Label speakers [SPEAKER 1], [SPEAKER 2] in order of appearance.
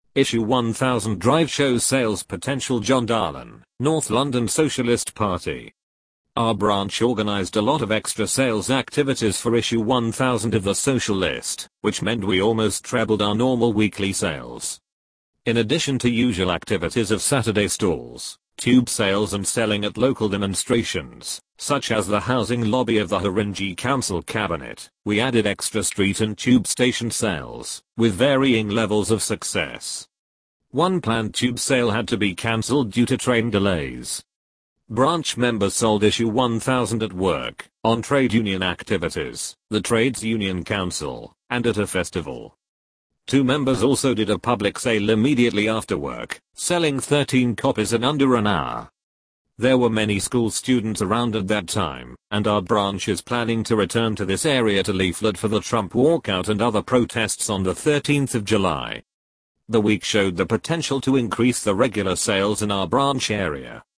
[SPEAKER 1] Issue 1000 drive shows sales potential. John Darlan, North London Socialist Party. Our branch organised a lot of extra sales activities for issue 1000 of the Socialist, which meant we almost trebled our normal weekly sales. In addition to usual activities of Saturday stalls, tube sales and selling at local demonstrations, such as the housing lobby of the Haringey Council Cabinet, we added extra street and tube station sales, with varying levels of success. One planned tube sale had to be cancelled due to train delays. Branch members sold issue 1000 at work, on trade union activities, the Trades Union Council, and at a festival. 2 members also did a public sale immediately after work, selling 13 copies in under an hour. There were many school students around at that time, and our branch is planning to return to this area to leaflet for the Trump walkout and other protests on the 13th of July. The week showed the potential to increase the regular sales in our branch area.